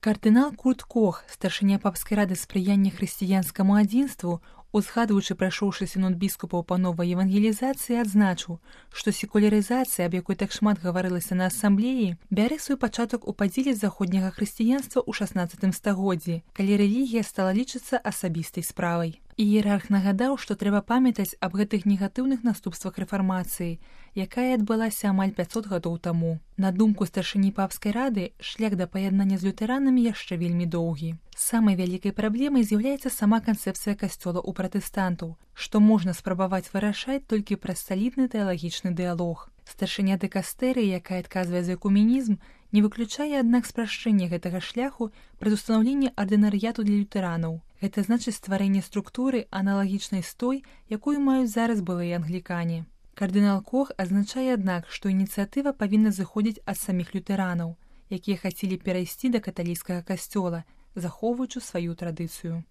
Кардынал Курт Кох, старшыня папскай рады спрыяння хрысціянскаму адзінству, узгадваючы прайшоўшы сінод біскупаў па новай евангелізацыі, адзначыў, што секулярызацыя, аб якой так шмат гаварылася на асамблеі, бярэ свой пачатак у падзеле заходняга хрысціянства ў 16 стагоддзі, калі рэлігія стала лічыцца асабістай справай. Іерарх нагадаў, што трэба памятаць аб гэтых негатыўных наступствах рэфармацыі, якая адбылася амаль 500 гадоў таму. На думку старшыні папскай рады, шлях да паяднання з лютэранамі яшчэ вельмі доўгі. Самай вялікай праблемай з'яўляецца сама канцэпцыя касцёла ў пратэстантаў, што можна спрабаваць вырашаць толькі праз салідны тэалагічны дыялог. Старшыня дыкастэрыі, якая адказвае за экуменізм, не выключае, аднак, спрашчэння гэтага шляху праз устанаўленне ардынарыяту для лютэранаў. Гэта значыць стварэнне структуры, аналагічнай з той, якую маюць зараз былыя англікане. Кардынал Кох адзначае, аднак, што ініцыятыва павінна зыходзіць ад саміх лютэранаў, якія хацелі перайсці да каталіцкага касцёла, захоўваючы сваю традыцыю.